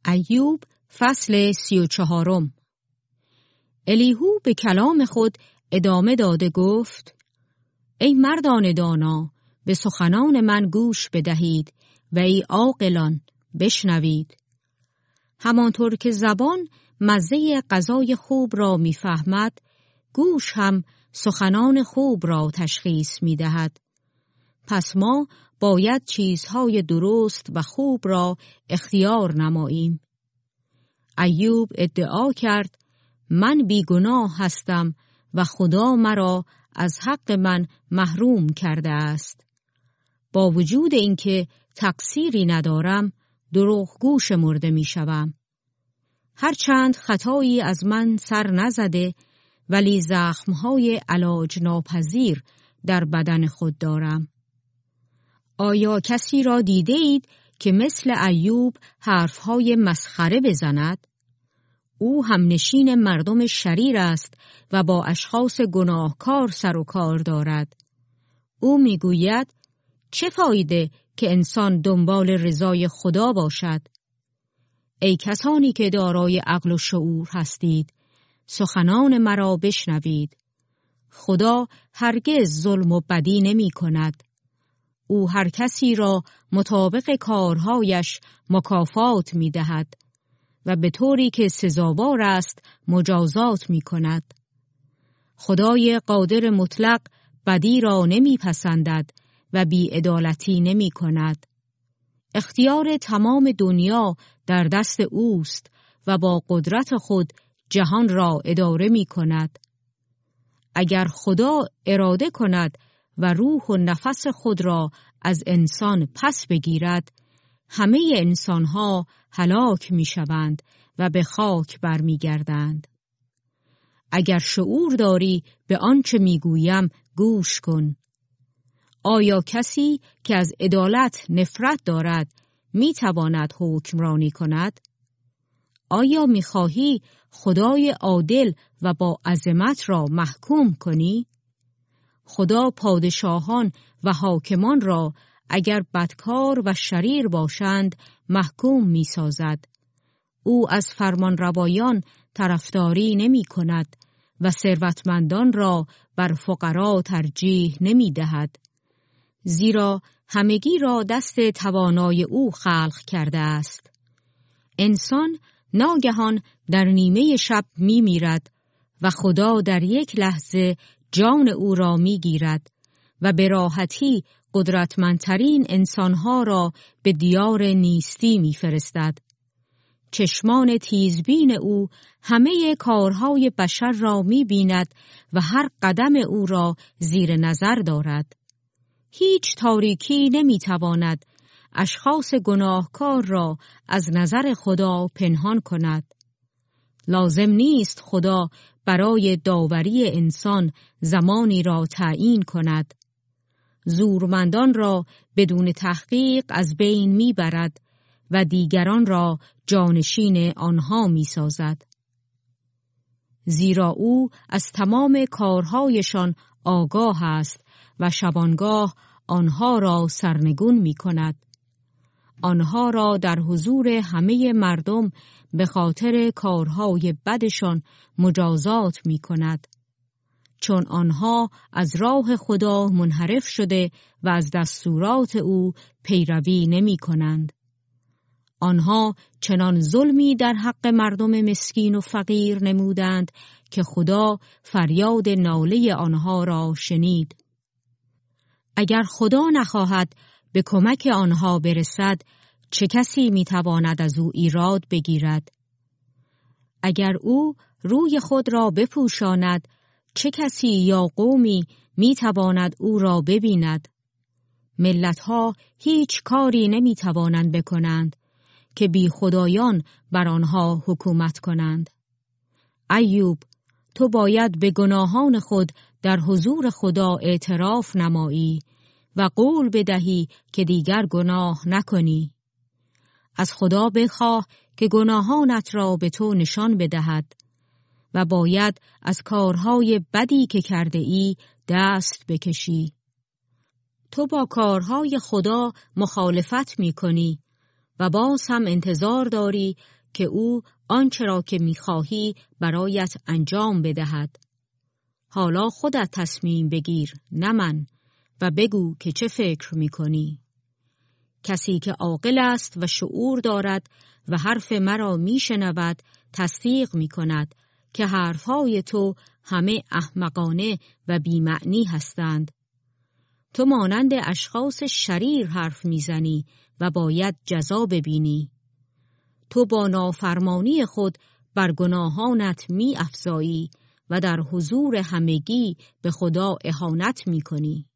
ایوب فصل 34. الیهو به کلام خود ادامه داده گفت: ای مردان دانا، به سخنان من گوش بدهید و ای عاقلان بشنوید. همانطور که زبان مزه غذای خوب را میفهمد، گوش هم سخنان خوب را تشخیص میدهد. پس ما باید چیزهای درست و خوب را اختیار نماییم. ایوب ادعا کرد: من بیگناه هستم و خدا مرا از حق من محروم کرده است. با وجود اینکه تقصیری ندارم، دروغگو شمرده میشوم. هرچند خطایی از من سر نزده، ولی زخمهای علاج ناپذیر در بدن خود دارم. آیا کسی را دیده اید که مثل ایوب حرفهای مسخره بزند؟ او هم نشین مردم شریر است و با اشخاص گناهکار سر و کار دارد. او میگوید: چه فایده که انسان دنبال رضای خدا باشد؟ ای کسانی که دارای عقل و شعور هستید، سخنان مرا بشنوید. خدا هرگز ظلم و بدی نمی کند. او هر کسی را مطابق کارهایش مکافات می دهد و به طوری که سزاوار است مجازات می کند. خدای قادر مطلق بدی را نمی پسندد و بی‌عدالتی نمی کند. اختیار تمام دنیا در دست اوست و با قدرت خود جهان را اداره می کند. اگر خدا اراده کند و روح و نفس خود را از انسان پس بگیرد، همه انسانها هلاک می شوند و به خاک برمی گردند. اگر شعور داری به آنچه می گویم گوش کن. آیا کسی که از عدالت نفرت دارد می تواند حکمرانی کند؟ آیا می خواهی خدای عادل و با عظمت را محکوم کنی؟ خدا پادشاهان و حاکمان را اگر بدکار و شریر باشند محکوم می سازد. او از فرمانروایان طرفداری نمی کند و ثروتمندان را بر فقرا ترجیح نمی دهد. زیرا همگی را دست توانای او خلق کرده است. انسان ناگهان در نیمه شب می میرد و خدا در یک لحظه جان او را می گیرد و به راحتی قدرتمندترین انسانها را به دیار نیستی می فرستد. چشمان تیزبین او همه کارهای بشر را می بیند و هر قدم او را زیر نظر دارد. هیچ تاریکی نمی تواند اشخاص گناهکار را از نظر خدا پنهان کند. لازم نیست خدا برای داوری انسان زمانی را تعیین کند. زورمندان را بدون تحقیق از بین می برد و دیگران را جانشین آنها می سازد. زیرا او از تمام کارهایشان آگاه است و شبانگاه آنها را سرنگون می کند. آنها را در حضور همه مردم به خاطر کارهای بدشان مجازات می کند. چون آنها از راه خدا منحرف شده و از دستورات او پیروی نمی کنند. آنها چنان ظلمی در حق مردم مسکین و فقیر نمودند که خدا فریاد ناله آنها را شنید. اگر خدا نخواهد به کمک آنها برسد، چه کسی میتواند از او ایراد بگیرد؟ اگر او روی خود را بپوشاند، چه کسی یا قومی میتواند او را ببیند؟ ملتها هیچ کاری نمیتوانند بکنند که بی خدایان بر آنها حکومت کنند. ایوب، تو باید به گناهان خود در حضور خدا اعتراف نمایی و قول بدهی که دیگر گناه نکنی. از خدا بخواه که گناهانت را به تو نشان بدهد و باید از کارهای بدی که کرده ای دست بکشی. تو با کارهای خدا مخالفت می کنی و باز هم انتظار داری که او آنچه را که می‌خواهی برایت انجام بدهد. حالا خودت تصمیم بگیر، نه من، و بگو که چه فکر می‌کنی. کسی که عاقل است و شعور دارد و حرف مرا میشنود تصدیق میکند که حرفهای تو همه احمقانه و بی‌معنی هستند. تو مانند اشخاص شریر حرف میزنی و باید جزا ببینی. تو با نافرمانی خود بر گناهانت می‌افزایی و در حضور همگی به خدا اهانت میکنی.